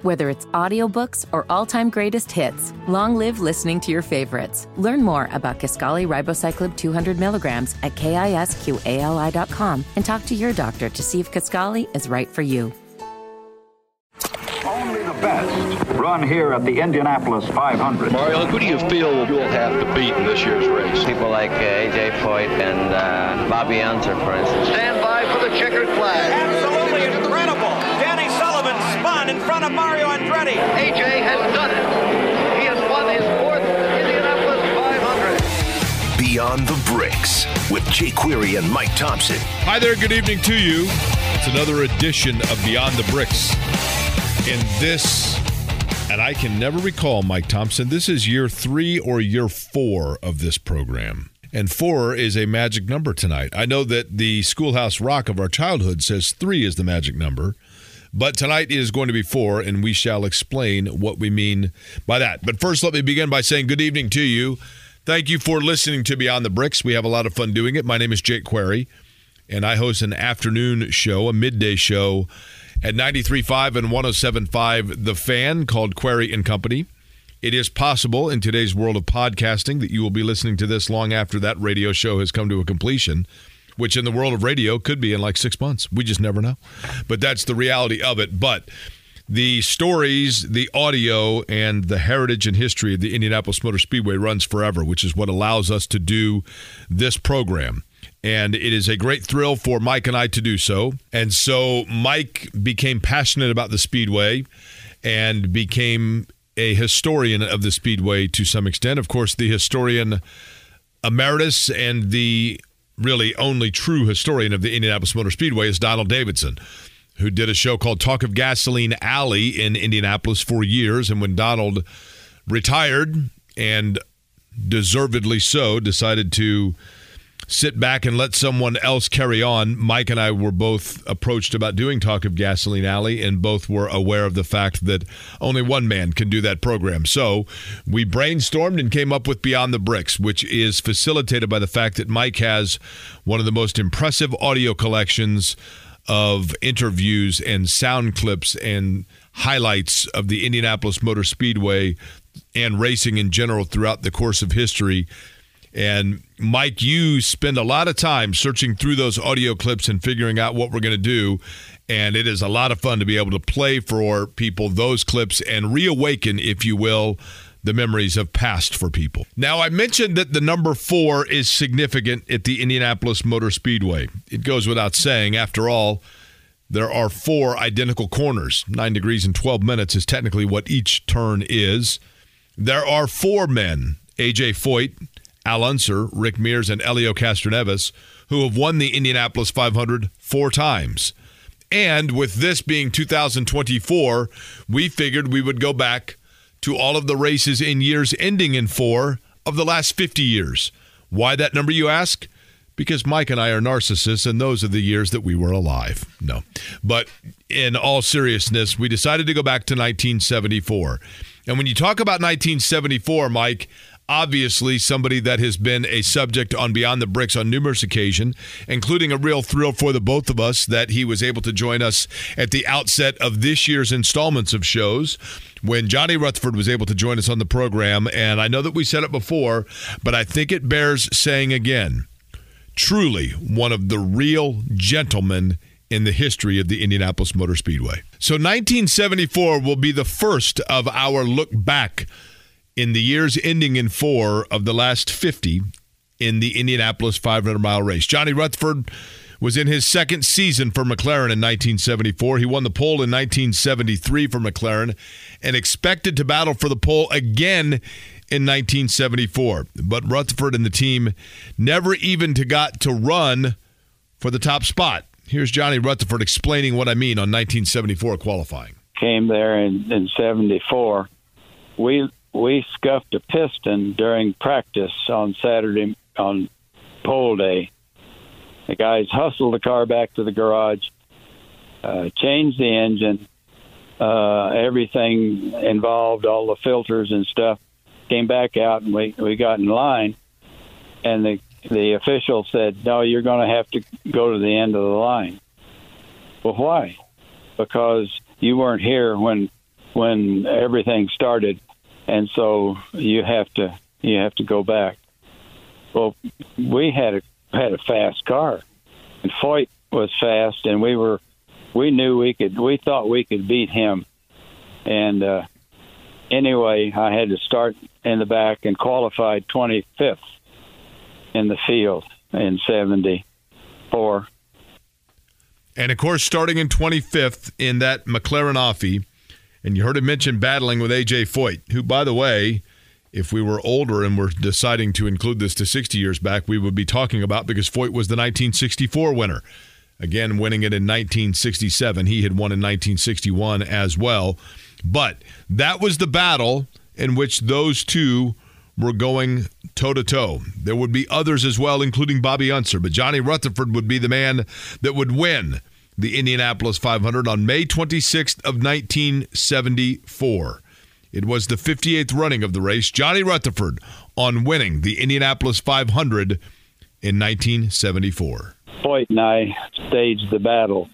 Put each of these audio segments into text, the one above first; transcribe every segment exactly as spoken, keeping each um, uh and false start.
Whether it's audiobooks or all-time greatest hits, long live listening to your favorites. Learn more about Kisqali Ribociclib two hundred milligrams at kisqali dot com and talk to your doctor to see if Kisqali is right for you. Only the best run here at the Indianapolis five hundred. Mario, who do you feel you'll have to beat in this year's race? People like uh, A J Foyt and uh, Bobby Unser, for instance. Stand by for the checkered flag. Absolutely incredible. Danny Sullivan spun in front of Mario Andretti. A J has done it. He has won his fourth Indianapolis five hundred. Beyond the Bricks with Jake Query and Mike Thompson. Hi there, good evening to you. It's another edition of Beyond the Bricks. In this, and I can never recall, Mike Thompson, this is year three or year four of this program. And four is a magic number tonight. I know that the Schoolhouse Rock of our childhood says three is the magic number, but tonight is going to be four, and we shall explain what we mean by that. But first, let me begin by saying good evening to you. Thank you for listening to Beyond the Bricks. We have a lot of fun doing it. My name is Jake Query, and I host an afternoon show, a midday show, at ninety-three point five and one oh seven point five The Fan, called Query and Company. It is possible in today's world of podcasting that you will be listening to this long after that radio show has come to a completion, which in the world of radio could be in like six months. We just never know. But that's the reality of it. But the stories, the audio, and the heritage and history of the Indianapolis Motor Speedway runs forever, which is what allows us to do this program. And it is a great thrill for Mike and I to do so. And so Mike became passionate about the Speedway and became a historian of the Speedway to some extent. Of course, the historian emeritus and the really only true historian of the Indianapolis Motor Speedway is Donald Davidson, who did a show called Talk of Gasoline Alley in Indianapolis for years. And when Donald retired, and deservedly so, decided to sit back and let someone else carry on, Mike and I were both approached about doing Talk of Gasoline Alley, and both were aware of the fact that only one man can do that program. So we brainstormed and came up with Beyond the Bricks, which is facilitated by the fact that Mike has one of the most impressive audio collections of interviews and sound clips and highlights of the Indianapolis Motor Speedway and racing in general throughout the course of history. And Mike, you spend a lot of time searching through those audio clips and figuring out what we're going to do. And it is a lot of fun to be able to play for people those clips and reawaken, if you will, the memories of past for people. Now, I mentioned that the number four is significant at the Indianapolis Motor Speedway. It goes without saying. After all, there are four identical corners. Nine degrees and twelve minutes is technically what each turn is. There are four men, A J Foyt, Al Unser, Rick Mears, and Elio Castroneves, who have won the Indianapolis five hundred four times. And with this being two thousand twenty-four, we figured we would go back to all of the races in years ending in four of the last fifty years. Why that number, you ask? Because Mike and I are narcissists, and those are the years that we were alive. No. But in all seriousness, we decided to go back to nineteen seventy-four. And when you talk about nineteen seventy-four, Mike, obviously somebody that has been a subject on Beyond the Bricks on numerous occasions, including a real thrill for the both of us that he was able to join us at the outset of this year's installments of shows when Johnny Rutherford was able to join us on the program. And I know that we said it before, but I think it bears saying again, truly one of the real gentlemen in the history of the Indianapolis Motor Speedway. So nineteen seventy-four will be the first of our look back in the years ending in four of the last fifty in the Indianapolis five hundred mile race. Johnny Rutherford was in his second season for McLaren in nineteen seventy-four. He won the pole in nineteen seventy-three for McLaren and expected to battle for the pole again in nineteen seventy-four. But Rutherford and the team never even to got to run for the top spot. Here's Johnny Rutherford explaining what I mean on nineteen seventy-four qualifying. Came there in, in seventy-four. We we scuffed a piston during practice on Saturday on pole day. The guys hustled the car back to the garage, uh, changed the engine, uh, everything involved, all the filters and stuff, came back out, and we, we got in line. And the, the official said, no, you're going to have to go to the end of the line. Well, why? Because you weren't here when when everything started, and so you have to you have to go back. Well, we had a had a fast car, and Foyt was fast, and we were we knew we could we thought we could beat him, and uh, anyway, I had to start in the back and qualified twenty-fifth in the field in seventy-four. And, of course, starting in twenty-fifth in that McLaren Offie, and you heard him mention battling with A J Foyt, who, by the way, if we were older and were deciding to include this to sixty years back, we would be talking about, because Foyt was the nineteen sixty-four winner. Again, winning it in nineteen sixty-seven. He had won in nineteen sixty-one as well. But that was the battle in which those two were going toe-to-toe. There would be others as well, including Bobby Unser, but Johnny Rutherford would be the man that would win the Indianapolis five hundred on May twenty-sixth of nineteen seventy-four. It was the fifty-eighth running of the race. Johnny Rutherford on winning the Indianapolis five hundred in nineteen seventy-four. Foyt and I staged the battle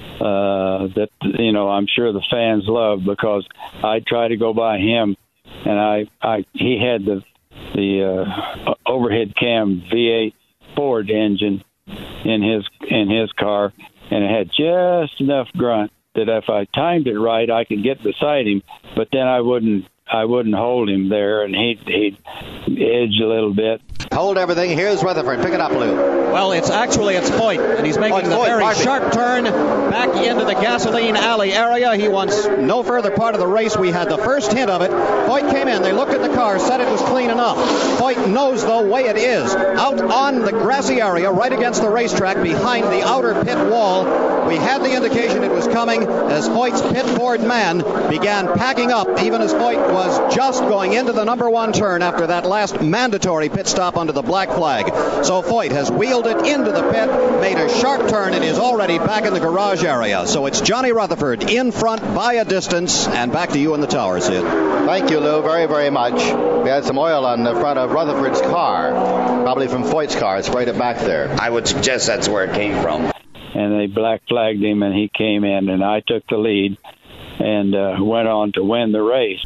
uh, that, you know, I'm sure the fans loved, because I tried to go by him, and I, I he had the the uh, overhead cam V eight Ford engine in his in his car, and it had just enough grunt that if I timed it right, I could get beside him, but then I wouldn't I wouldn't hold him there, and he'd, he'd edge a little bit. Hold everything. Here's Rutherford. Pick it up, Lou. Well, it's actually it's Foyt, and he's making oh, the Foyt, very sharp turn back into the gasoline alley area. He wants no further part of the race. We had the first hint of it. Foyt came in. They looked at the car, said it was clean enough. Foyt knows the way it is. Out on the grassy area, right against the racetrack, behind the outer pit wall, we had the indication it was coming as Foyt's pit-board man began packing up, even as Foyt was just going into the number one turn after that last mandatory pit stop under the black flag. So Foyt has wheeled it into the pit, made a sharp turn, and is already back in the garage area. So it's Johnny Rutherford in front by a distance, and back to you in the tower, Sid. Thank you, Lou, very, very much. We had some oil on the front of Rutherford's car, probably from Foyt's car. It's sprayed it back there. I would suggest that's where it came from. And they black flagged him, and he came in, and I took the lead and uh, went on to win the race.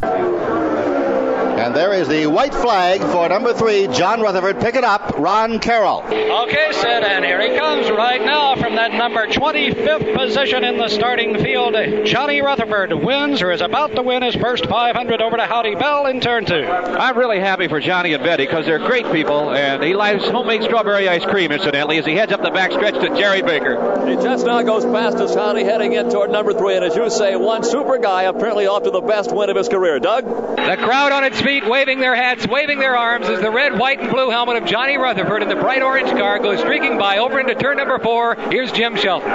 And there is the white flag for number three, John Rutherford. Pick it up, Ron Carroll. Okay, Sid, and here he comes right now from that number twenty-fifth position in the starting field. Johnny Rutherford wins, or is about to win, his first five hundred over to Howdy Bell in turn two. I'm really happy for Johnny and Betty, because they're great people, and he likes homemade strawberry ice cream, incidentally, as he heads up the backstretch to Jerry Baker. He just now goes past us, Howdy, heading in toward number three, and as you say, one super guy apparently off to the best win of his career. Doug? The crowd on its feet, waving their hats, waving their arms, as the red, white, and blue helmet of Johnny Rutherford in the bright orange car goes streaking by over into turn number four. Here's Jim Shelton.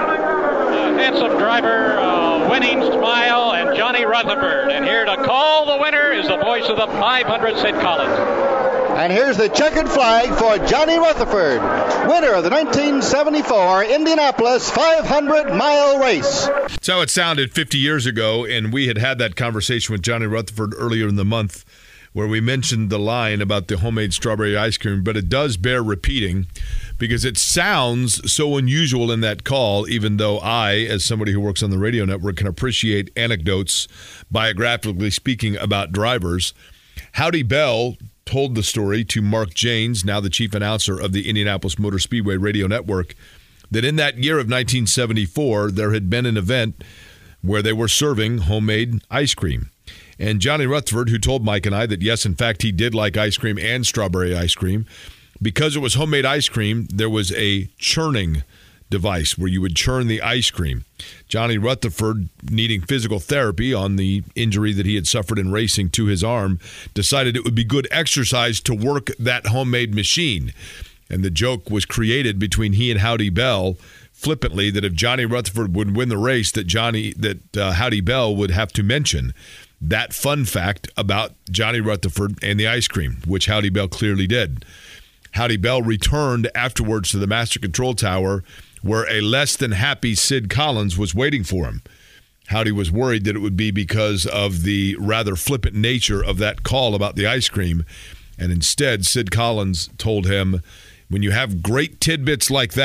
A handsome driver, a winning smile, and Johnny Rutherford. And here to call the winner is the voice of the five hundred, Sid Collins. And here's the checkered flag for Johnny Rutherford, winner of the nineteen seventy-four Indianapolis five hundred mile race. That's how it sounded fifty years ago, and we had had that conversation with Johnny Rutherford earlier in the month, where we mentioned the line about the homemade strawberry ice cream, but it does bear repeating because it sounds so unusual in that call, even though I, as somebody who works on the radio network, can appreciate anecdotes, biographically speaking, about drivers. Howdy Bell told the story to Mark Janes, now the chief announcer of the Indianapolis Motor Speedway Radio Network, that in that year of nineteen seventy-four, there had been an event where they were serving homemade ice cream. And Johnny Rutherford, who told Mike and I that, yes, in fact, he did like ice cream and strawberry ice cream, because it was homemade ice cream, there was a churning device where you would churn the ice cream. Johnny Rutherford, needing physical therapy on the injury that he had suffered in racing to his arm, decided it would be good exercise to work that homemade machine. And the joke was created between he and Howdy Bell, flippantly, that if Johnny Rutherford would win the race, that Johnny that uh, Howdy Bell would have to mention that fun fact about Johnny Rutherford and the ice cream, which Howdy Bell clearly did. Howdy Bell returned afterwards to the Master Control Tower, where a less than happy Sid Collins was waiting for him. Howdy was worried that it would be because of the rather flippant nature of that call about the ice cream, and instead Sid Collins told him, when you have great tidbits like that,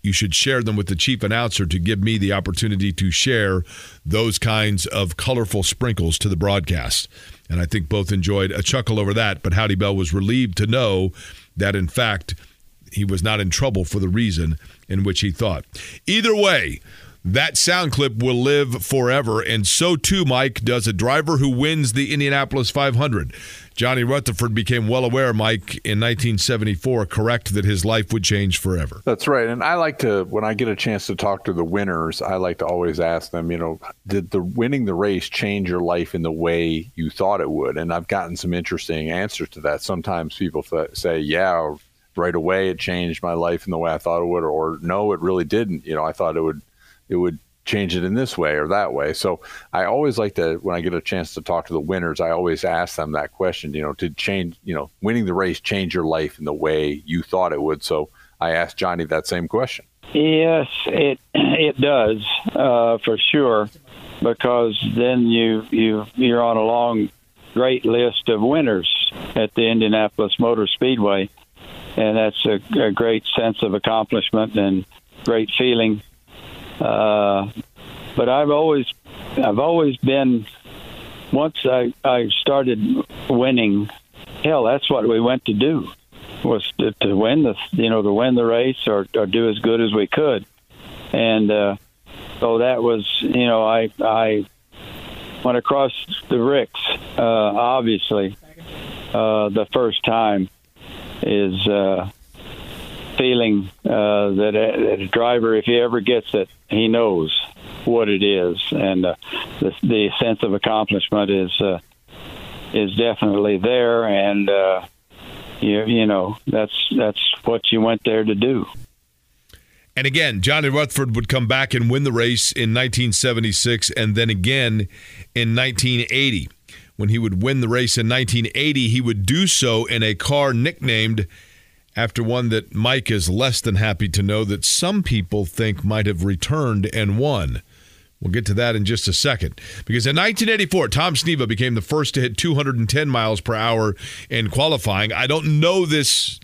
you should share them with the chief announcer to give me the opportunity to share those kinds of colorful sprinkles to the broadcast. And I think both enjoyed a chuckle over that, but Howdy Bell was relieved to know that, in fact, he was not in trouble for the reason in which he thought. Either way, that sound clip will live forever, and so too, Mike, does a driver who wins the Indianapolis five hundred. Johnny Rutherford became well aware, Mike, in nineteen seventy-four, correct, that his life would change forever. That's right. And I like to, when I get a chance to talk to the winners, I like to always ask them, you know, did the winning the race change your life in the way you thought it would? And I've gotten some interesting answers to that. Sometimes people th- say, yeah, right away it changed my life in the way I thought it would, or, or no, it really didn't. You know, I thought it would it would change it in this way or that way. So I always like to, when I get a chance to talk to the winners, I always ask them that question, you know, did change, you know, winning the race change your life in the way you thought it would? So I asked Johnny that same question. Yes, it it does, uh, for sure, because then you, you, you're on a long, great list of winners at the Indianapolis Motor Speedway, and that's a, a great sense of accomplishment and great feeling. Uh, but I've always, I've always been, once I, I started winning, hell, that's what we went to do, was to, to win the, you know, to win the race or, or do as good as we could. And, uh, so that was, you know, I, I went across the Ricks, uh, obviously, uh, the first time is, uh, feeling uh, that, a, that a driver, if he ever gets it, he knows what it is, and uh, the, the sense of accomplishment is uh, is definitely there, and uh, you you know that's that's what you went there to do. And again, Johnny Rutherford would come back and win the race in nineteen seventy-six, and then again in nineteen eighty. When he would win the race in nineteen eighty, he would do so in a car nicknamed after one that Mike is less than happy to know that some people think might have returned and won. We'll get to that in just a second. Because in nineteen eighty-four, Tom Sneva became the first to hit two hundred ten miles per hour in qualifying. I don't know this,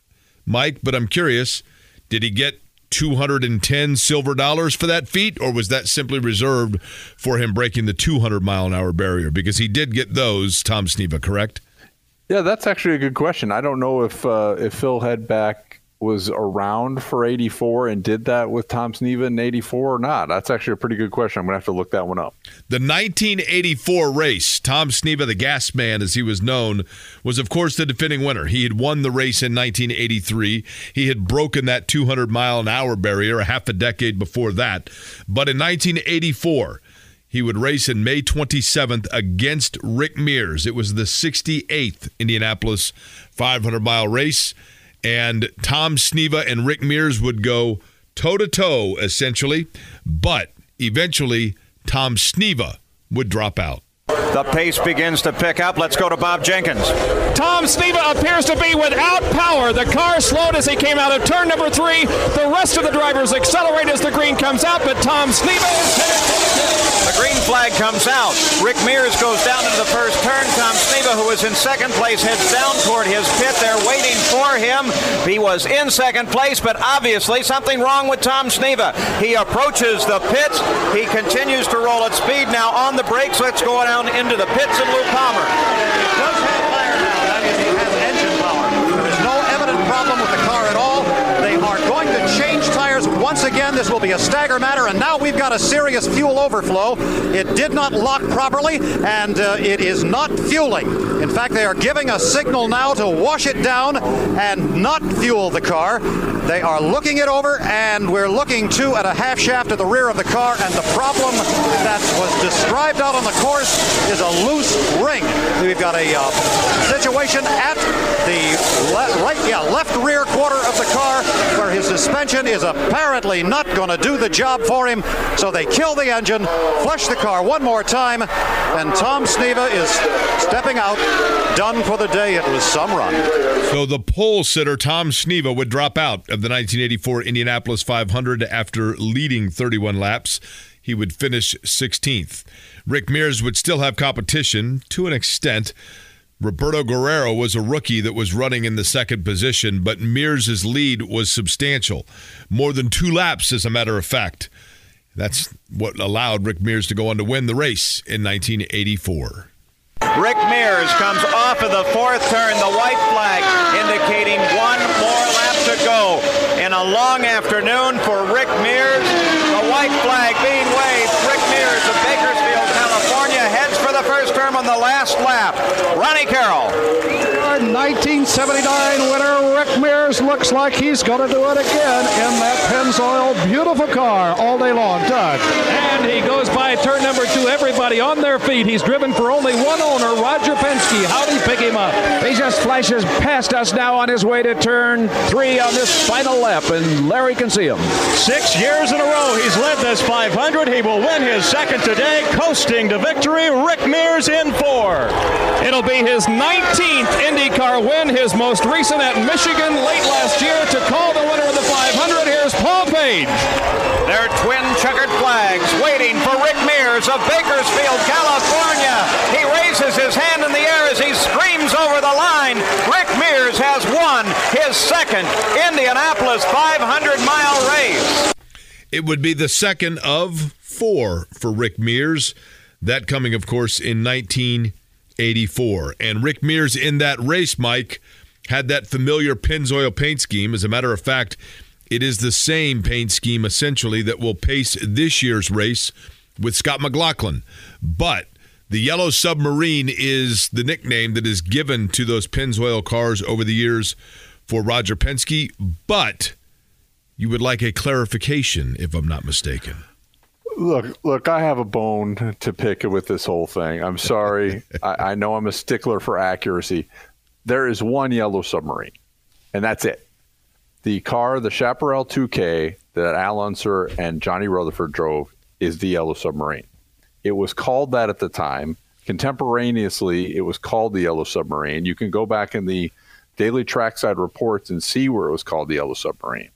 Mike, but I'm curious. Did he get two hundred ten silver dollars for that feat, or was that simply reserved for him breaking the two hundred mile an hour barrier? Because he did get those, Tom Sneva, correct? Yeah, that's actually a good question. I don't know if uh, if Phil Hedback was around for eighty-four and did that with Tom Sneva in eighty-four or not. That's actually a pretty good question. I'm going to have to look that one up. The nineteen eighty-four race, Tom Sneva, the gas man as he was known, was of course the defending winner. He had won the race in nineteen eighty-three. He had broken that two hundred mile an hour barrier a half a decade before that. But in nineteen eighty-four, he would race in May twenty-seventh against Rick Mears. It was the sixty-eighth Indianapolis five hundred mile race, and Tom Sneva and Rick Mears would go toe-to-toe, essentially, but eventually Tom Sneva would drop out. The pace begins to pick up. Let's go to Bob Jenkins. Tom Sneva appears to be without power. The car slowed as he came out of turn number three. The rest of the drivers accelerate as the green comes out, but Tom Sneva is headed. The green flag comes out. Rick Mears goes down into the first turn. Tom Sneva, who was in second place, heads down toward his pit. They're waiting for him. He was in second place, but obviously something wrong with Tom Sneva. He approaches the pits. He continues to roll at speed now on the brakes. Let's go down into the pits and Lou Palmer. He does have fire now. That is, he has engine power. There is no evident problem with the car at all. They are going to change tires once again. This will be a stagger matter, and now we've got a serious fuel overflow. It did not lock properly, and uh, it is not fueling. In fact, they are giving a signal now to wash it down and not fuel the car. They are looking it over, and we're looking too at a half shaft at the rear of the car, and the problem that was described out on the course is a loose ring. We've got a uh, situation at the le- right, yeah, left rear quarter of the car where his suspension is apparently not going to do the job for him, so they kill the engine, flush the car one more time, and Tom Sneva is stepping out, done for the day. It was some run. So the pole sitter, Tom Sneva, would drop out of the nineteen eighty-four Indianapolis five hundred after leading thirty-one laps. He would finish sixteenth. Rick Mears would still have competition to an extent, Roberto Guerrero was a rookie that was running in the second position, but Mears' lead was substantial. More than two laps, as a matter of fact. That's what allowed Rick Mears to go on to win the race in nineteen eighty-four. Rick Mears comes off of the fourth turn, the white flag indicating one more lap to go. In a long afternoon for Rick Mears, the white flag being waved. Rick Mears of Bakersfield, California, heads for the first turn on the last lap. Ronnie Carroll. Our nineteen seventy-nine winner, Rick Mears, looks like he's going to do it again in that Pennzoil beautiful car all day long. Doug. And he goes by turn number two. Everybody on their feet. He's driven for only one owner, Roger Penske. How'd he pick him up? He just flashes past us now on his way to turn three on this final lap, and Larry can see him. Six years in a row he's led this five hundred. He will win his second today, coasting to victory. Rick Mears in four. It'll be his nineteenth IndyCar win, his most recent at Michigan late last year. To call the winner of the five hundred, here's Paul Page. Their twin checkered flags waiting for Rick Mears of Bakersfield, California. He raises his hand in the air as he screams over the line. Rick Mears has won his second Indianapolis five hundred mile race. It would be the second of four for Rick Mears. That coming, of course, in nineteen eighty-four. And Rick Mears in that race, Mike, had that familiar Pennzoil paint scheme. As a matter of fact, it is the same paint scheme, essentially, that will pace this year's race with Scott McLaughlin. But the Yellow Submarine is the nickname that is given to those Pennzoil cars over the years for Roger Penske. But you would like a clarification, if I'm not mistaken. Look, look, I have a bone to pick with this whole thing. I'm sorry. I, I know I'm a stickler for accuracy. There is one Yellow Submarine, and that's it. The car, the Chaparral two K that Al Unser and Johnny Rutherford drove, is the Yellow Submarine. It was called that at the time. Contemporaneously, it was called the Yellow Submarine. You can go back in the daily trackside reports and see where it was called the Yellow Submarine.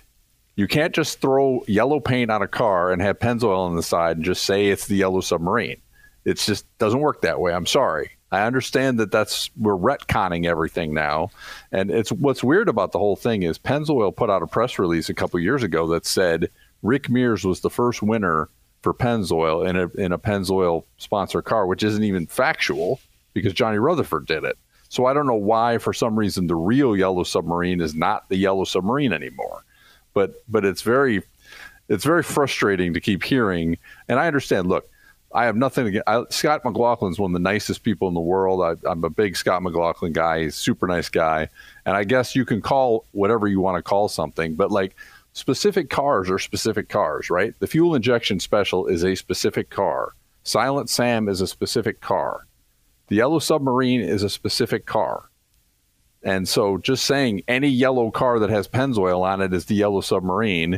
You can't just throw yellow paint on a car and have Pennzoil on the side and just say it's the Yellow Submarine. It just doesn't work that way. I'm sorry. I understand that that's we're retconning everything now. And it's what's weird about the whole thing is Pennzoil put out a press release a couple years ago that said Rick Mears was the first winner for Pennzoil in a, in a Pennzoil sponsor car, which isn't even factual because Johnny Rutherford did it. So I don't know why, for some reason, the real Yellow Submarine is not the Yellow Submarine anymore. But but it's very it's very frustrating to keep hearing. And I understand, look, I have nothing against I, Scott McLaughlin's one of the nicest people in the world. I, I'm a big Scott McLaughlin guy. He's a super nice guy. And I guess you can call whatever you want to call something. But like specific cars are specific cars, right? The fuel injection special is a specific car. Silent Sam is a specific car. The Yellow Submarine is a specific car. And so just saying any yellow car that has Pennzoil on it is the Yellow Submarine,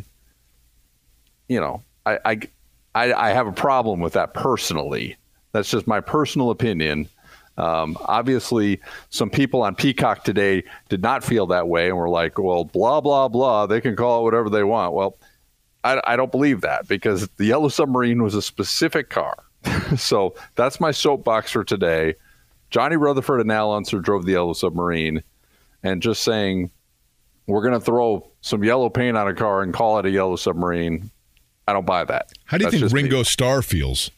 you know, I, I, I, I have a problem with that personally. That's just my personal opinion. Um, obviously, some people on Peacock today did not feel that way and were like, well, blah, blah, blah. They can call it whatever they want. Well, I, I don't believe that because the Yellow Submarine was a specific car. So that's my soapbox for today. Johnny Rutherford and Al Unser drove the Yellow Submarine. And just saying we're going to throw some yellow paint on a car and call it a Yellow Submarine, I don't buy that. How do you That's think Ringo me. Starr feels?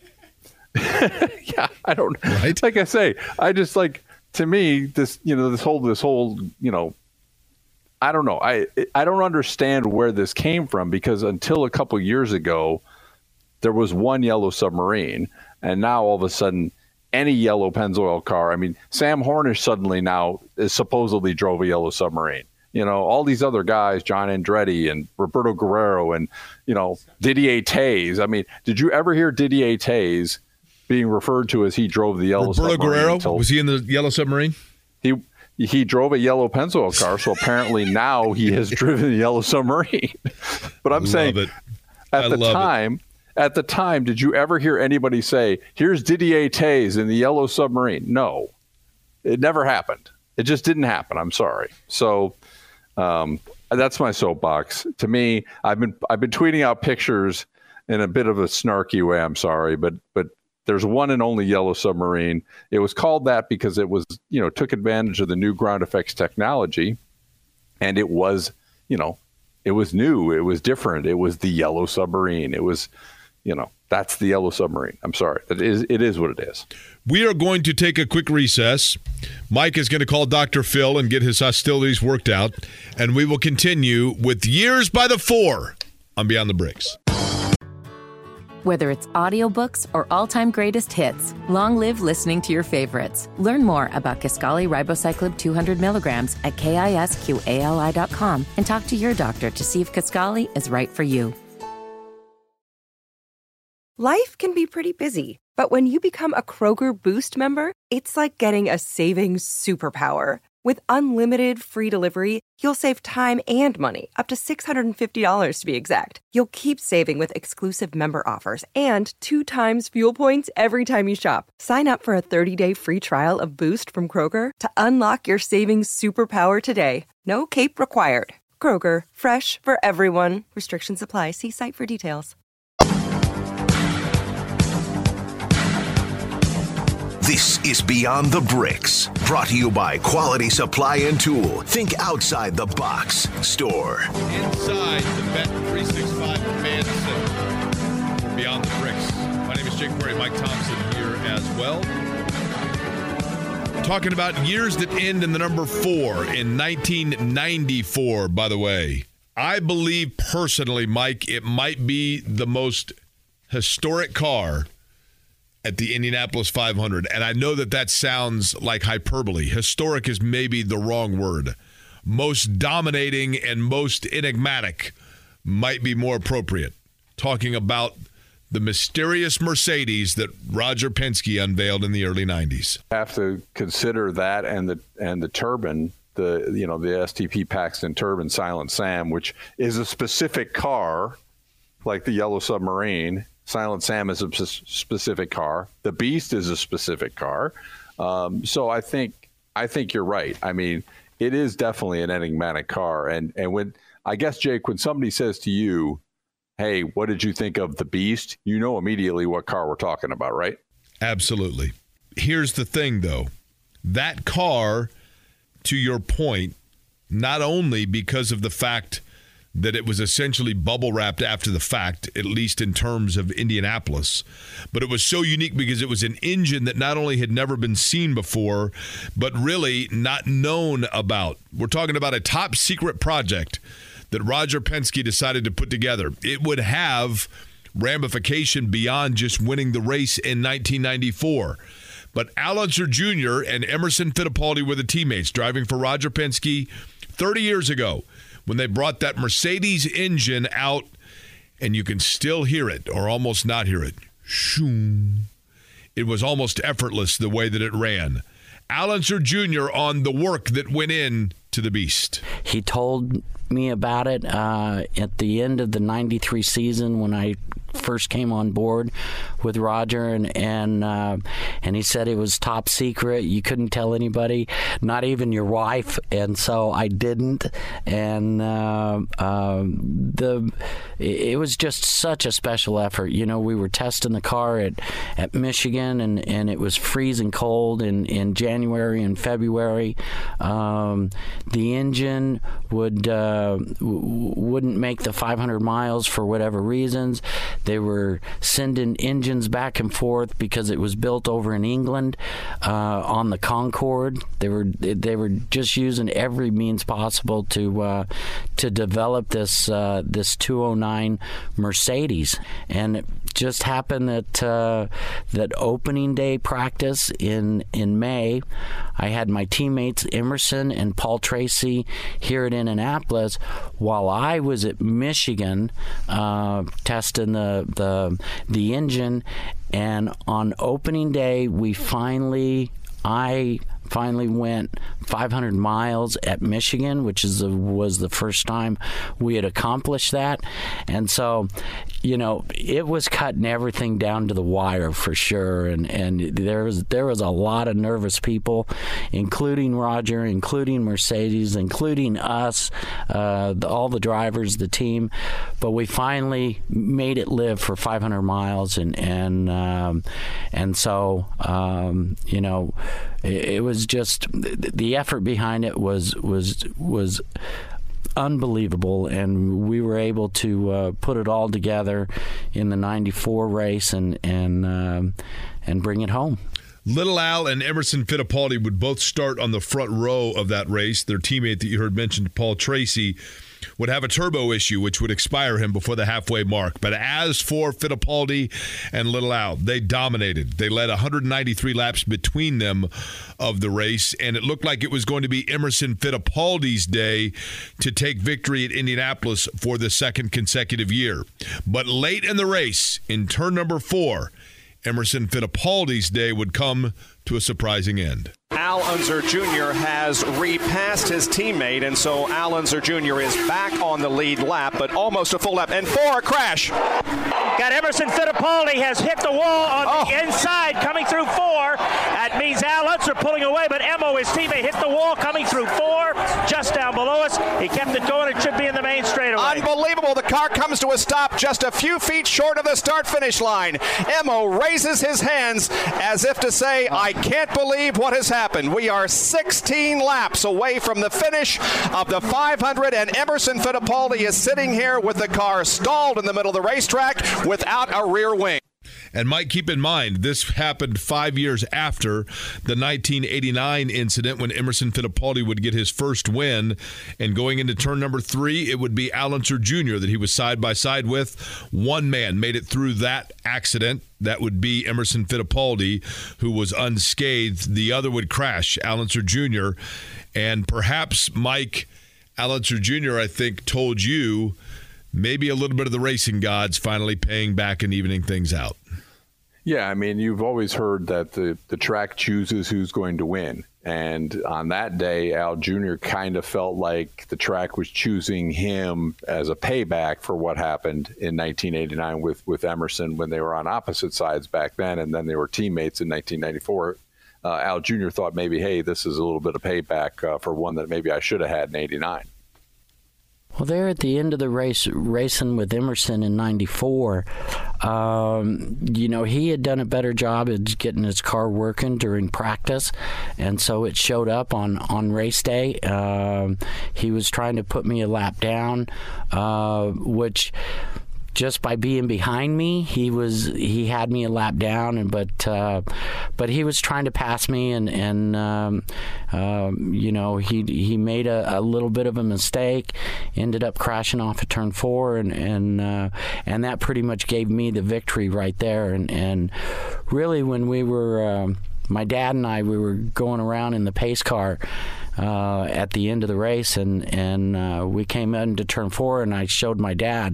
Yeah, I don't. Right? Like I say, I just like to me this. You know, this whole this whole you know. I don't know. I I don't understand where this came from because until a couple years ago, there was one Yellow Submarine, and now all of a sudden. Any yellow Pennzoil car. I mean, Sam Hornish suddenly now is supposedly drove a Yellow Submarine. You know, all these other guys, John Andretti and Roberto Guerrero and, you know, Didier Tays. I mean, did you ever hear Didier Tays being referred to as he drove the Yellow Roberto Submarine? Guerrero? Until, was he in the Yellow Submarine? He he drove a yellow Pennzoil car, so apparently now he has driven the Yellow Submarine. But I'm Love saying it. at I the love time... It. At the time, did you ever hear anybody say, here's Didier Tays in the Yellow Submarine? No, it never happened. It just didn't happen. I'm sorry. So um, that's my soapbox. To me, I've been I've been tweeting out pictures in a bit of a snarky way. I'm sorry, but but There's one and only Yellow Submarine. It was called that because it was, you know, took advantage of the new ground effects technology, and it was, you know, it was new. It was different. It was the Yellow Submarine. It was, you know, that's the Yellow Submarine. I'm sorry. It is, it is what it is. We are going to take a quick recess. Mike is going to call Doctor Phil and get his hostilities worked out, and we will continue with Years by the Four on Beyond the Bricks. Whether it's audiobooks or all-time greatest hits, long live listening to your favorites. Learn more about Kisqali Ribociclib two hundred milligrams at kisqali dot com and talk to your doctor to see if Kisqali is right for you. Life can be pretty busy, but when you become a Kroger Boost member, it's like getting a savings superpower. With unlimited free delivery, you'll save time and money, up to six hundred fifty dollars to be exact. You'll keep saving with exclusive member offers and two times fuel points every time you shop. Sign up for a thirty-day free trial of Boost from Kroger to unlock your savings superpower today. No cape required. Kroger, fresh for everyone. Restrictions apply. See site for details. This is Beyond the Bricks, brought to you by Quality Supply and Tool. Think outside the box. Store. Inside the Bet three sixty-five Command Center. For Beyond the Bricks. My name is Jake Query. Mike Thompson here as well. Talking about years that end in the number four in nineteen ninety-four, by the way. I believe personally, Mike, it might be the most historic car at the Indianapolis five hundred. And I know that that sounds like hyperbole. Historic is maybe the wrong word. Most dominating and most enigmatic might be more appropriate. Talking about the mysterious Mercedes that Roger Penske unveiled in the early nineties. Have to consider that and the and the turbine, the you know the S T P Paxton turbine Silent Sam, which is a specific car, like the Yellow Submarine. Silent Sam is a specific car. The Beast is a specific car. Um, so I think I think you're right. I mean, it is definitely an enigmatic car. And and when I guess, Jake, when somebody says to you, hey, what did you think of the Beast? You know immediately what car we're talking about, right? Absolutely. Here's the thing, though. That car, to your point, not only because of the fact that it was essentially bubble wrapped after the fact, at least in terms of Indianapolis. But it was so unique because it was an engine that not only had never been seen before, but really not known about. We're talking about a top secret project that Roger Penske decided to put together. It would have ramification beyond just winning the race in nineteen ninety-four. But Al Unser Junior and Emerson Fittipaldi were the teammates driving for Roger Penske thirty years ago, when they brought that Mercedes engine out, and you can still hear it, or almost not hear it. Shoom. It was almost effortless the way that it ran. Al Unser Junior on the work that went in to the Beast. He told me about it uh, at the end of the ninety-three season when I first came on board with Roger, and and uh, and he said it was top secret. You couldn't tell anybody, not even your wife. And so I didn't. And uh, uh, the it was just such a special effort. You know, we were testing the car at at Michigan, and, and it was freezing cold in, in January and February. Um, the engine would uh, w- wouldn't make the five hundred miles for whatever reasons. They were sending engines back and forth because it was built over in England uh, on the Concorde. They were they were just using every means possible to uh, to develop this uh, this two oh nine Mercedes, and it just happened that uh, that opening day practice in in May, I had my teammates Emerson and Paul Tracy here at Indianapolis while I was at Michigan uh, testing the the the engine. And on opening day, we finally, I finally went five hundred miles at Michigan, which is a, was the first time we had accomplished that. And so, you know, it was cutting everything down to the wire for sure. And, and there was there was a lot of nervous people, including Roger, including Mercedes, including us, uh, the, all the drivers, the team. But we finally made it live for five hundred miles, and and um, and so um, you know, it, it was just the effort behind it was was was. unbelievable, and we were able to uh, put it all together in the ninety-four race and and um, and bring it home. Little Al and Emerson Fittipaldi would both start on the front row of that race. Their teammate that you heard mentioned, Paul Tracy, would have a turbo issue, which would expire him before the halfway mark. But as for Fittipaldi and Little Al, they dominated. They led one hundred ninety-three laps between them of the race, and it looked like it was going to be Emerson Fittipaldi's day to take victory at Indianapolis for the second consecutive year. But late in the race, in turn number four, Emerson Fittipaldi's day would come to a surprising end. Al Unser Junior has repassed his teammate, and so Al Unser Junior is back on the lead lap, but almost a full lap. And for a crash. Got Emerson Fittipaldi has hit the wall on oh. the inside, coming through four. That means Al Unser pulling away, but Emo, his teammate, hit the wall coming through four, just down below us. He kept it going. It should be in the main straightaway. Unbelievable. The car comes to a stop just a few feet short of the start-finish line. Emo raises his hands as if to say, I can't believe what has happened. We are sixteen laps away from the finish of the five hundred, and Emerson Fittipaldi is sitting here with the car stalled in the middle of the racetrack without a rear wing. And Mike, keep in mind, this happened five years after the nineteen eighty-nine incident when Emerson Fittipaldi would get his first win. And going into turn number three, it would be Al Unser Junior that he was side by side with. One man made it through that accident. That would be Emerson Fittipaldi, who was unscathed. The other would crash, Al Unser Junior And perhaps, Mike, Al Unser Junior, I think, told you maybe a little bit of the racing gods finally paying back and evening things out. Yeah, I mean, you've always heard that the, the track chooses who's going to win. And on that day, Al Junior kind of felt like the track was choosing him as a payback for what happened in nineteen eighty-nine with, with Emerson when they were on opposite sides back then, and then they were teammates in nineteen ninety-four. Uh, Al Junior thought maybe, hey, this is a little bit of payback uh, for one that maybe I should have had in eighty-nine. Well, there at the end of the race, racing with Emerson in ninety-four, um, you know, he had done a better job at getting his car working during practice, and so it showed up on, on race day. Um, he was trying to put me a lap down, uh, which... just by being behind me, he was he had me a lap down, and but uh, but he was trying to pass me, and and um, um, you know he he made a, a little bit of a mistake, ended up crashing off of turn four, and and uh, and that pretty much gave me the victory right there. And and really, when we were um, my dad and I, we were going around in the pace car uh, at the end of the race, and and uh, we came into turn four, and I showed my dad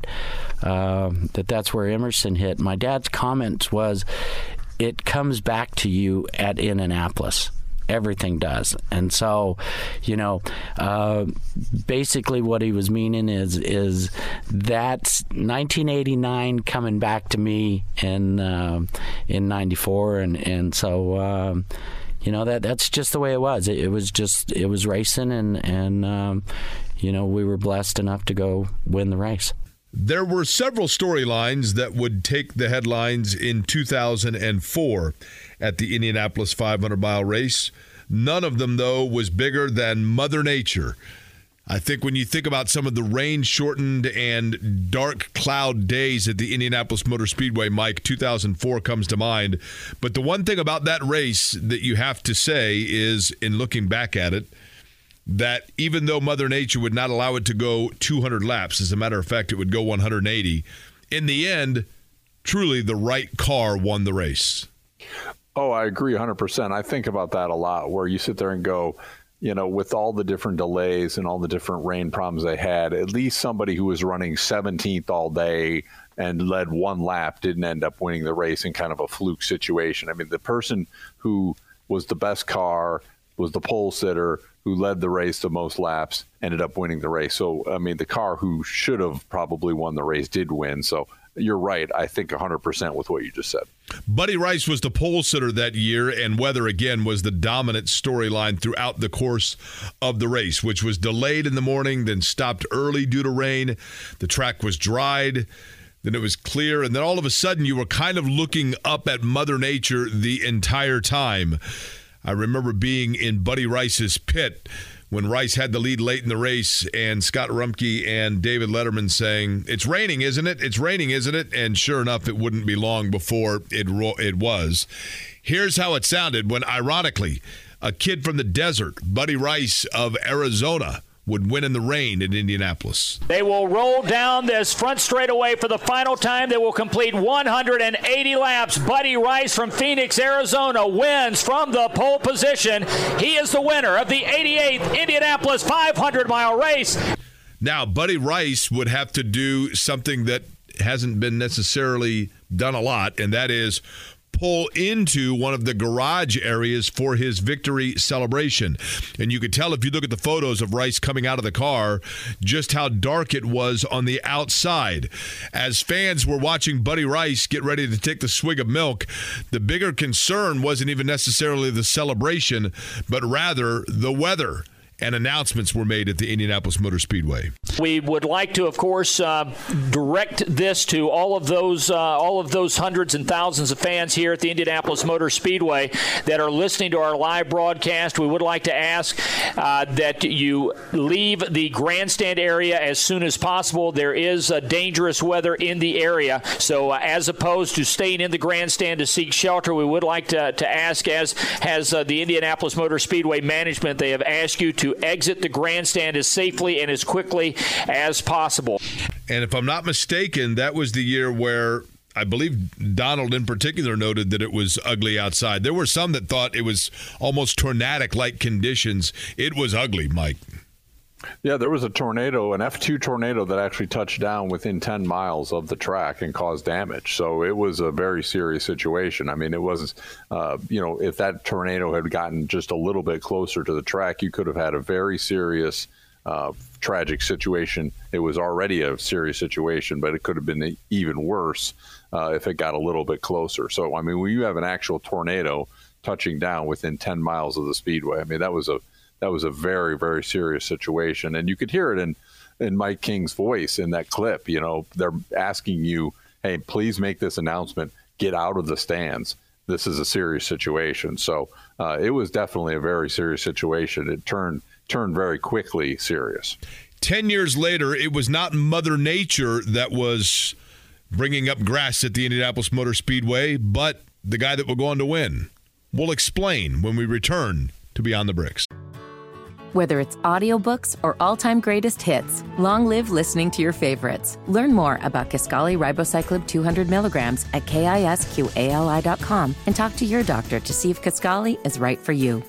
uh, that that's where Emerson hit. My dad's comment was, "It comes back to you at Indianapolis." Everything does. And so, you know, uh, basically what he was meaning is is that's nineteen eighty-nine coming back to me in uh, in ninety-four, and and so um, you know that that's just the way it was. It, it was just it was racing, and and um, you know we were blessed enough to go win the race. There were several storylines that would take the headlines in two thousand four at the Indianapolis five hundred mile race. None of them, though, was bigger than Mother Nature. I think when you think about some of the rain-shortened and dark cloud days at the Indianapolis Motor Speedway, Mike, two thousand four comes to mind. But the one thing about that race that you have to say is, in looking back at it, that even though Mother Nature would not allow it to go two hundred laps, as a matter of fact, it would go one hundred eighty, in the end, truly the right car won the race. Oh, I agree one hundred percent. I think about that a lot, where you sit there and go, you know, with all the different delays and all the different rain problems they had, at least somebody who was running seventeenth all day and led one lap didn't end up winning the race in kind of a fluke situation. I mean, the person who was the best car was the pole sitter who led the race the most laps, ended up winning the race. So, I mean, the car who should have probably won the race did win. So you're right. I think one hundred percent with what you just said. Buddy Rice was the pole sitter that year, and weather, again, was the dominant storyline throughout the course of the race, which was delayed in the morning, then stopped early due to rain. The track was dried. Then it was clear, and then all of a sudden you were kind of looking up at Mother Nature the entire time. I remember being in Buddy Rice's pit when Rice had the lead late in the race, and Scott Rumpke and David Letterman saying, "It's raining, isn't it? It's raining, isn't it?" And sure enough, it wouldn't be long before it ro- it was. Here's how it sounded when, ironically, a kid from the desert, Buddy Rice of Arizona, would win in the rain in Indianapolis. They will roll down this front straightaway for the final time. They will complete one hundred eighty laps. Buddy Rice from Phoenix, Arizona wins from the pole position. He is the winner of the eighty-eighth Indianapolis five hundred mile race. Now, Buddy Rice would have to do something that hasn't been necessarily done a lot, and that is pull into one of the garage areas for his victory celebration. And you could tell if you look at the photos of Rice coming out of the car just how dark it was on the outside. As fans were watching Buddy Rice get ready to take the swig of milk, the bigger concern wasn't even necessarily the celebration, but rather the weather. And announcements were made at the Indianapolis Motor Speedway. We would like to, of course, uh, direct this to all of those, uh, all of those hundreds and thousands of fans here at the Indianapolis Motor Speedway that are listening to our live broadcast. We would like to ask uh, that you leave the grandstand area as soon as possible. There is uh, dangerous weather in the area, so uh, as opposed to staying in the grandstand to seek shelter, we would like to, to ask, as has uh, the Indianapolis Motor Speedway management, they have asked you to to exit the grandstand as safely and as quickly as possible. And if I'm not mistaken, that was the year where I believe Donald in particular noted that it was ugly outside. There were some that thought it was almost tornadic-like conditions. It was ugly, Mike. Yeah, there was a tornado, an F two tornado that actually touched down within ten miles of the track and caused damage. So it was a very serious situation. I mean, it was, uh, you know, if that tornado had gotten just a little bit closer to the track, you could have had a very serious, uh, tragic situation. It was already a serious situation, but it could have been even worse uh, if it got a little bit closer. So, I mean, when you have an actual tornado touching down within ten miles of the speedway, I mean, that was a That was a very, very serious situation. And you could hear it in, in Mike King's voice in that clip. You know, they're asking you, hey, please make this announcement. Get out of the stands. This is a serious situation. So uh, it was definitely a very serious situation. It turned turned very quickly serious. Ten years later, it was not Mother Nature that was bringing up grass at the Indianapolis Motor Speedway, but the guy that will go on to win. We'll explain when we return to Beyond the Bricks. Whether it's audiobooks or all-time greatest hits, long live listening to your favorites. Learn more about Kisqali Ribociclib two hundred milligrams at kisqali dot com and talk to your doctor to see if Kisqali is right for you.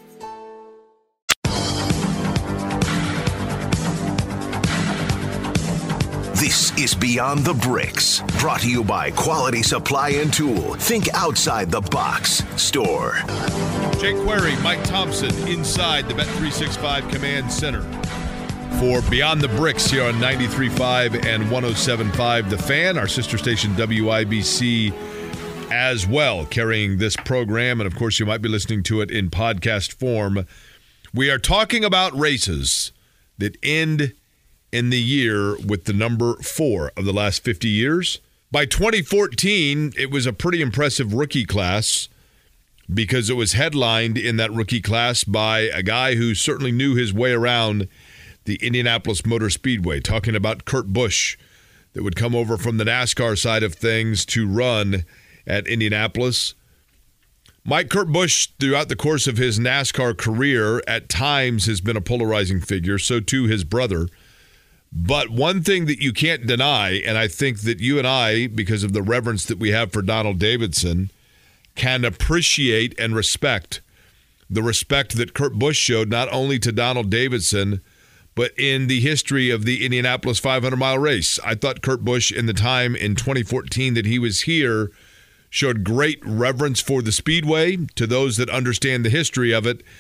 This is Beyond the Bricks, brought to you by Quality Supply and Tool. Think outside the box. Store. Jake Query, Mike Thompson, inside the Bet three sixty-five Command Center for Beyond the Bricks here on ninety-three point five and one oh seven point five The Fan, our sister station W I B C as well, carrying this program. And, of course, you might be listening to it in podcast form. We are talking about races that end in the year with the number four of the last fifty years. By twenty fourteen, it was a pretty impressive rookie class because it was headlined in that rookie class by a guy who certainly knew his way around the Indianapolis Motor Speedway, talking about Kurt Busch, that would come over from the NASCAR side of things to run at Indianapolis. Mike Kurt Busch, throughout the course of his NASCAR career, at times has been a polarizing figure, so too his brother. But one thing that you can't deny, and I think that you and I, because of the reverence that we have for Donald Davidson, can appreciate and respect the respect that Kurt Busch showed not only to Donald Davidson, but in the history of the Indianapolis five hundred mile race. I thought Kurt Busch, in the time in twenty fourteen that he was here, showed great reverence for the Speedway. To those that understand the history of it,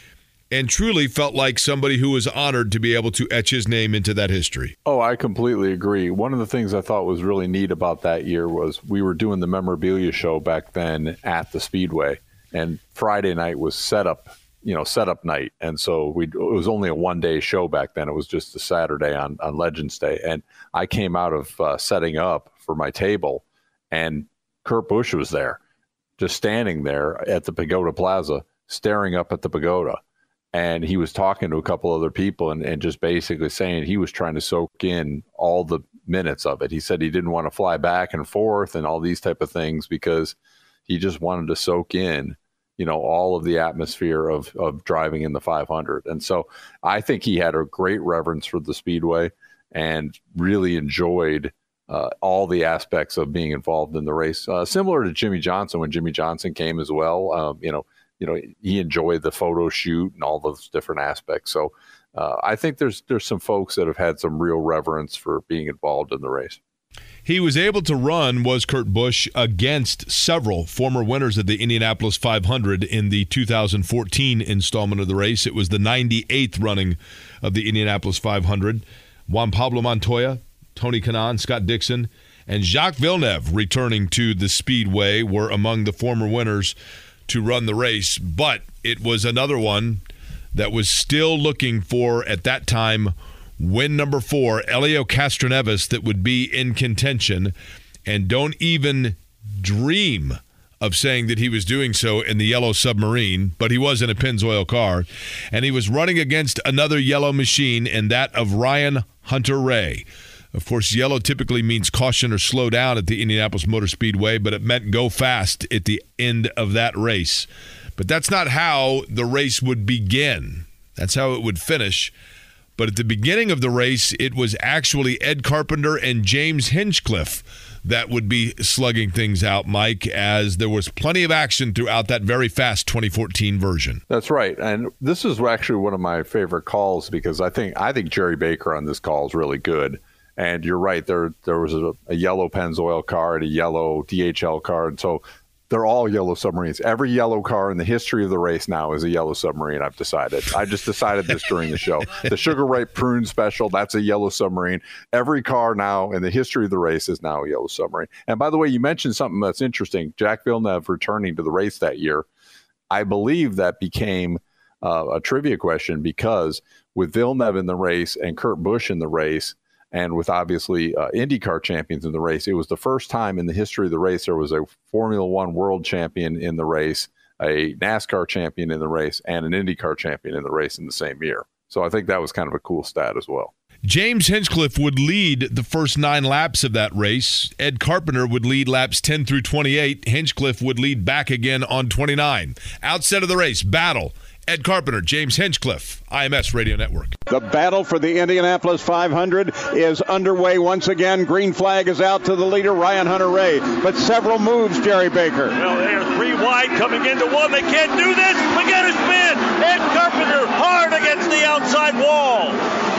and truly felt like somebody who was honored to be able to etch his name into that history. Oh, I completely agree. One of the things I thought was really neat about that year was we were doing the memorabilia show back then at the Speedway, and Friday night was setup, you know, setup night. And so we it was only a one-day show back then. It was just a Saturday on, on Legends Day. And I came out of uh, setting up for my table, and Kurt Busch was there, just standing there at the Pagoda Plaza, staring up at the pagoda. And he was talking to a couple other people and, and just basically saying he was trying to soak in all the minutes of it. He said he didn't want to fly back and forth and all these type of things because he just wanted to soak in, you know, all of the atmosphere of, of driving in the five hundred. And so I think he had a great reverence for the Speedway and really enjoyed uh, all the aspects of being involved in the race. Uh, similar to Jimmy Johnson, when Jimmy Johnson came as well, um, you know, you know, he enjoyed the photo shoot and all those different aspects. So uh, I think there's there's some folks that have had some real reverence for being involved in the race. He was able to run, was Kurt Busch, against several former winners of the Indianapolis five hundred in the two thousand fourteen installment of the race. It was the ninety-eighth running of the Indianapolis five hundred. Juan Pablo Montoya, Tony Kanaan, Scott Dixon, and Jacques Villeneuve, returning to the Speedway, were among the former winners to run the race. But it was another one that was still looking for, at that time, win number four, Helio Castroneves, that would be in contention, and don't even dream of saying that he was doing so in the yellow submarine, but he was in a Pennzoil car, and he was running against another yellow machine, and that of Ryan Hunter-Reay. Of course, yellow typically means caution or slow down at the Indianapolis Motor Speedway, but it meant go fast at the end of that race. But that's not how the race would begin. That's how it would finish. But at the beginning of the race, it was actually Ed Carpenter and James Hinchcliffe that would be slugging things out, Mike, as there was plenty of action throughout that very fast twenty fourteen version. That's right. And this is actually one of my favorite calls because I think I think Jerry Baker on this call is really good. And you're right, there there was a, a yellow Pennzoil car and a yellow D H L car. And so they're all yellow submarines. Every yellow car in the history of the race now is a yellow submarine, I've decided. I just decided this during the show. The Sugar Ray Prune Special, that's a yellow submarine. Every car now in the history of the race is now a yellow submarine. And by the way, you mentioned something that's interesting. Jacques Villeneuve returning to the race that year. I believe that became uh, a trivia question because with Villeneuve in the race and Kurt Busch in the race, and with obviously uh, IndyCar champions in the race, it was the first time in the history of the race there was a Formula One world champion in the race, a NASCAR champion in the race, and an IndyCar champion in the race in the same year. So I think that was kind of a cool stat as well. James Hinchcliffe would lead the first nine laps of that race. Ed Carpenter would lead laps ten through twenty-eight. Hinchcliffe would lead back again on twenty-nine. Outset of the race, battle. Ed Carpenter, James Hinchcliffe, I M S Radio Network. The battle for the Indianapolis five hundred is underway once again. Green flag is out to the leader, Ryan Hunter-Reay. But several moves, Jerry Baker. Well, they are three wide coming into one. They can't do this. Look at his spin. Ed Carpenter hard against the outside wall.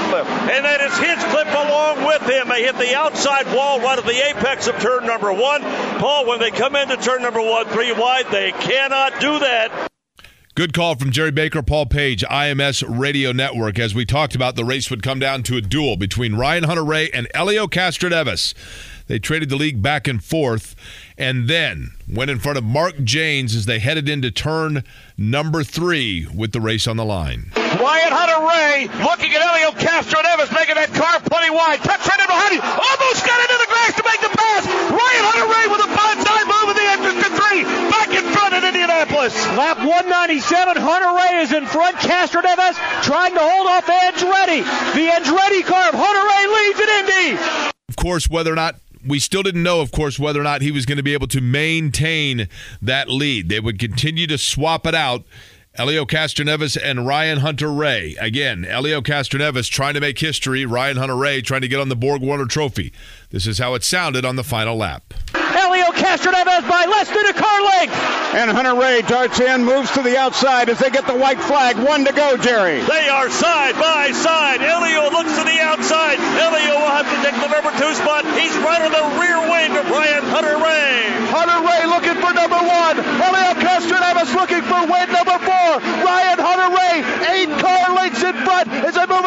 And that is Hinchcliffe along with him. They hit the outside wall right at the apex of turn number one. Paul, when they come into turn number one, three wide, they cannot do that. Good call from Jerry Baker, Paul Page, I M S Radio Network. As we talked about, the race would come down to a duel between Ryan Hunter-Reay and Helio Castroneves. They traded the league back and forth and then went in front of Mark Jaynes as they headed into turn number three with the race on the line. Ryan Hunter-Reay looking at Helio Castroneves, making that car plenty wide. Cuts right in behind him. Almost got into the grass to make the pass. Ryan Hunter-Reay with a bonsai move in the entrance to three. Back in front in Indianapolis. Lap one ninety-seven, Hunter-Reay is in front. Castroneves trying to hold off Andretti. The Andretti car of Hunter-Reay leads at Indy. Of course, whether or not we still didn't know, of course, whether or not he was going to be able to maintain that lead. They would continue to swap it out. Helio Castroneves and Ryan Hunter-Reay. Again, Helio Castroneves trying to make history. Ryan Hunter-Reay trying to get on the Borg-Warner Trophy. This is how it sounded on the final lap. Helio Castroneves by less than a car length. And Hunter-Reay darts in, moves to the outside as they get the white flag. One to go, Jerry. They are side by side. Helio looks to the outside. Helio will have to take the number two spot. He's right on the rear wing of Ryan Hunter-Reay. Hunter-Reay looking for number one. Helio Castroneves looking for win number four. Ryan Hunter-Reay, eight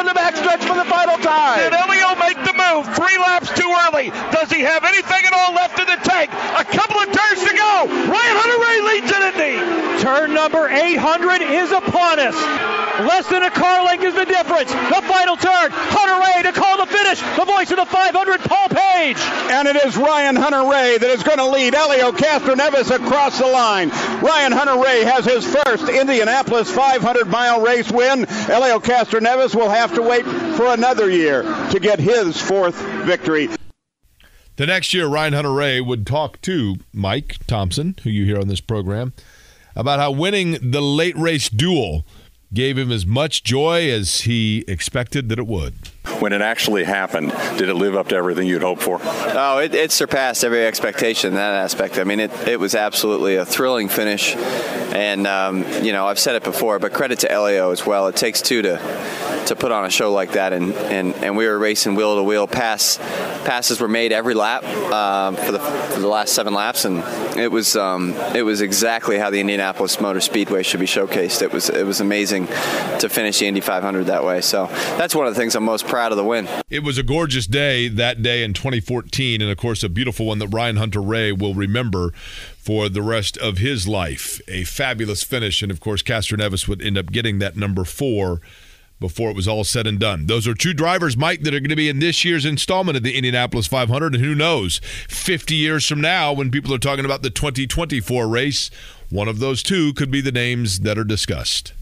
in the backstretch for the final time. Did Elio make the move? Three laps too early. Does he have anything at all left in the tank? A couple of turns to go. Ryan Hunter-Reay leads in Indy. Turn number eight hundred is upon us. Less than a car length is the difference. The final turn. Hunter-Reay to call the finish. The voice of the five hundred, Paul Page. And it is Ryan Hunter-Reay that is going to lead Helio Castroneves across the line. Ryan Hunter-Reay has his first Indianapolis five hundred mile race win. Helio Castroneves will have to wait for another year to get his fourth victory. The next year, Ryan Hunter-Reay would talk to Mike Thompson, who you hear on this program, about how winning the late race duel gave him as much joy as he expected that it would. When it actually happened, did it live up to everything you'd hoped for? Oh, it, it surpassed every expectation in that aspect. I mean, it, it was absolutely a thrilling finish. And, um, you know, I've said it before, but credit to Elio as well. It takes two to to put on a show like that. And, and, and we were racing wheel to wheel. Pass, passes were made every lap um, for, the, for the last seven laps. And it was um, it was exactly how the Indianapolis Motor Speedway should be showcased. It was, it was amazing to finish the Indy five hundred that way. So that's one of the things I'm most proud of the win. It was a gorgeous day that day in twenty fourteen, and of course a beautiful one that Ryan Hunter-Reay will remember for the rest of his life. A fabulous finish, and of course Castroneves would end up getting that number four before it was all said and done. Those are two drivers, Mike, that are going to be in this year's installment of the Indianapolis five hundred, and who knows, fifty years from now when people are talking about the twenty twenty-four race, one of those two could be the names that are discussed.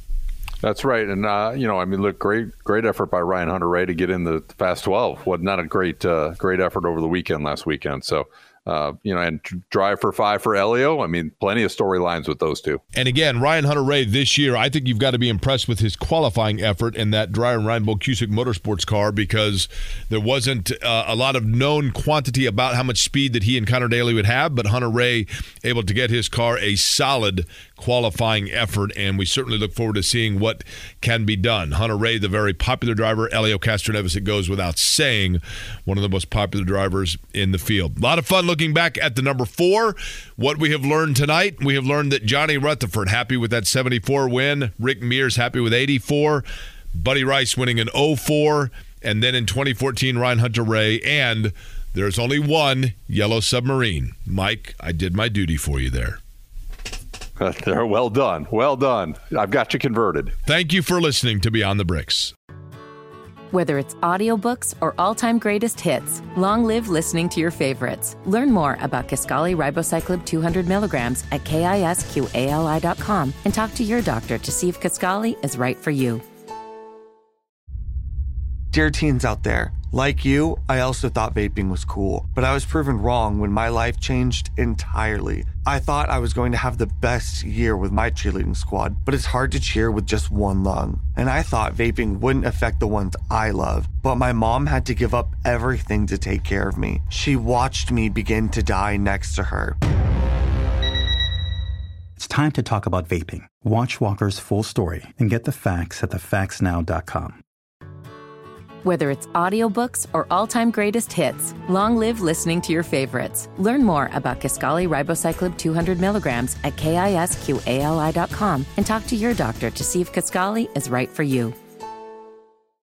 That's right. And, uh, you know, I mean, look, great great effort by Ryan Hunter-Reay to get in the Fast twelve. What not a great uh, great effort over the weekend last weekend. So, uh, you know, and drive for five for Elio. I mean, plenty of storylines with those two. And again, Ryan Hunter-Reay this year, I think you've got to be impressed with his qualifying effort in that Dreyer and Reinbold Cusick Motorsports car, because there wasn't uh, a lot of known quantity about how much speed that he and Connor Daly would have, but Hunter-Reay able to get his car a solid qualifying effort, and we certainly look forward to seeing what can be done. Hunter-Reay, the very popular driver. Elio Castroneves, it goes without saying, one of the most popular drivers in the field. A lot of fun looking back at the number four. What we have learned tonight, we have learned that Johnny Rutherford happy with that seventy-four win. Rick Mears happy with eighty-four. Buddy Rice winning an oh four. And then in twenty fourteen, Ryan Hunter-Reay. And there's only one Yellow Submarine. Mike, I did my duty for you there. They're well done. Well done. I've got you converted. Thank you for listening to Beyond the Bricks. Whether it's audiobooks or all-time greatest hits, long live listening to your favorites. Learn more about Kisqali Ribociclib two hundred milligrams at kisqali dot com and talk to your doctor to see if Kisqali is right for you. Dear teens out there, like you, I also thought vaping was cool, but I was proven wrong when my life changed entirely. I thought I was going to have the best year with my cheerleading squad, but it's hard to cheer with just one lung. And I thought vaping wouldn't affect the ones I love, but my mom had to give up everything to take care of me. She watched me begin to die next to her. It's time to talk about vaping. Watch Walker's full story and get the facts at the facts now dot com. Whether it's audiobooks or all-time greatest hits, long live listening to your favorites. Learn more about Kisqali Ribociclib two hundred milligrams at kisqali dot com and talk to your doctor to see if Kisqali is right for you.